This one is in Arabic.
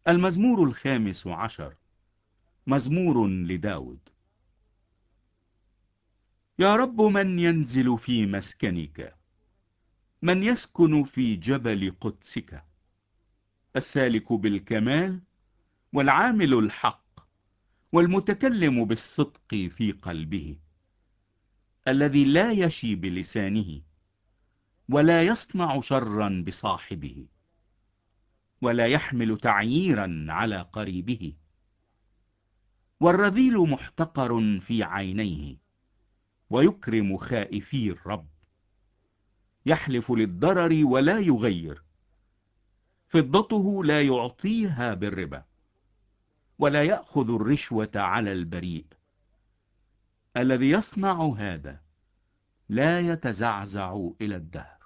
المزمور 15. مزمور لداود. يا رب، من ينزل في مسكنك؟ من يسكن في جبل قدسك؟ السالك بالكمال، والعامل الحق، والمتكلم بالصدق في قلبه، الذي لا يشي بلسانه، ولا يصنع شرا بصاحبه، ولا يحمل تعييرا على قريبه. والرذيل محتقر في عينيه، ويكرم خائفي الرب. يحلف للضرر ولا يغير، فضته لا يعطيها بالربا، ولا يأخذ الرشوة على البريء. الذي يصنع هذا لا يتزعزع إلى الدهر.